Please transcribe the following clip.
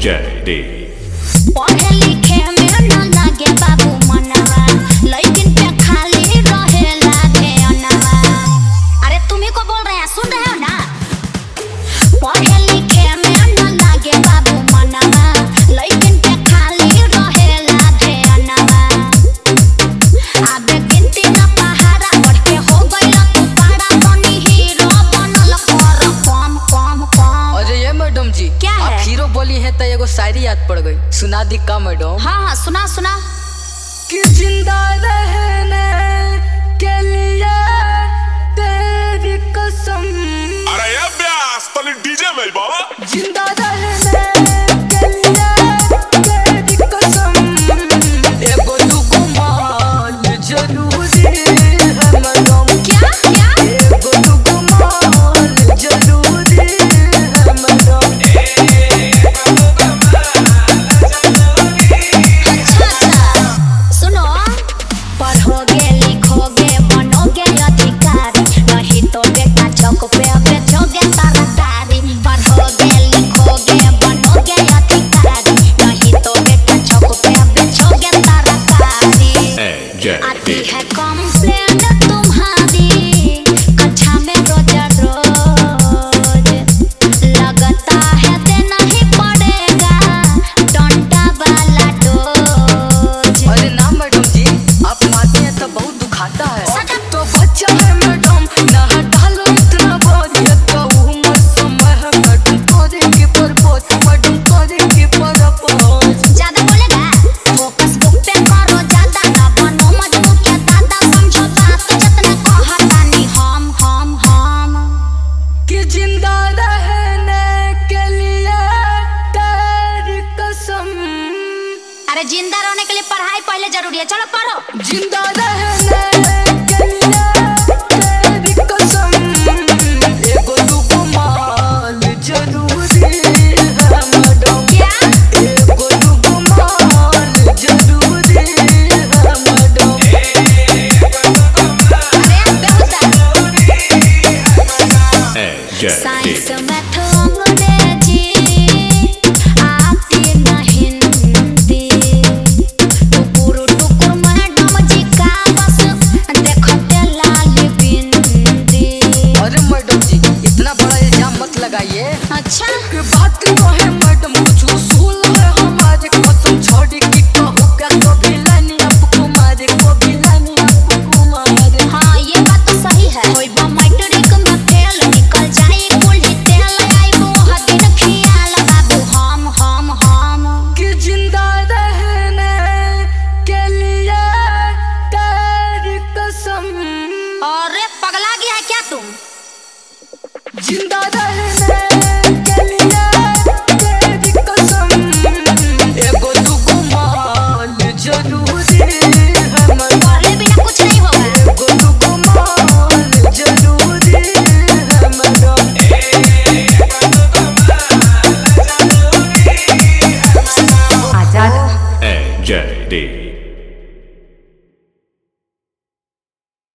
JD पढ़े लिखे में न लागे बाबू मनवा, लेकिन पे खाली रहेला ध्यानवा। अरे तुम्ही को बोल रहे हैं, सुन रहे हो ना? पढ़े लिखे में न लागे बाबू मनवा, लेकिन पे खाली रहेला ध्यानवा। आबे गिनती ना पहाड़ा बढ़ के हो गइला तू पाड़ा, बनी हीरो बनल कर कम कम कम। अरे ये मैडम जी, क्या है? आप हीरो बोली हैं तो एगो शायरी याद पड़ गई, सुना दी का मैडम? हाँ हाँ सुना सुना। कि जिंदा रहने के लिए तेरी कसम। अरे ये ब्यास तनी डीजे में बाबा। जिंदा रहने के लिए तेरी कसम। एगो दुगो माल जरूरी है मैडम। क्या क्या? एगो दुगो माल जरूरी है मैडम। अच्छा अच्छा सुनो, पढ़ोगे लिखोगे बनोगे अधिकारी, नहीं तो बेटा चौक पे बेचोगे तरकारी। पढ़ोगे लिखोगे बनोगे अधिकारी, नहीं तो बेटा चौक पे बेचोगे तरकारी। आती है कंप्लेंट तुम्हारी कक्षा में रोज रोज, लगता है देना ही पड़ेगा डंडा वाला डोज। अरे ना मैडम जी, आप मारते हैं तो बहुत दुखाता है। सजा। तो बच्चा है मैडम, ना डालो इतना बोझ। तो उम्र समय है मैडम, करेंगे परपोज मैडम, करेंगे परपोज। ज्यादा बोलेगा, फोकस बुक पे करो ज्यादा, ना बनो मजबूत के दादा। समझो बात जितना कहतानी हम। कि जिंदा रहने के लिए तेरी कसम। अरे जिंदा रहने के लिए पढ़ाई पहले जरूरी है, चलो पढ़ो। जिंदा रहने के लिए तेरी कसम। एगो दुगो माल जरूरी है मैडम। क्या? एगो दुगो माल जरूरी है मैडम। अरे साइंस मैथ अंग्रेजी आती न हिंदी, टुकुर टुकुर मैडम जी का बस देखते लाल बिंदी। अरे मैडम जी, इतना बड़ा इल्जाम मत लगाइए। अच्छा कि बात कहे मैडम, कुछ उसूल है हमारे कसम छोड़ी की कहूँ क्या कभी लानी आपको मारे, कभी लानी आपको मारे। हाँ ये बात तो सही है। कोई बा मैट्रिक में फेल निकल जाए, कुल्ही तेल लगाई मुँह दिन खियाल बाबू हम। कि जिंदा रहने के लिए तेरी कसम। अरे पगला गया है क्या तुम? जिंदा रहने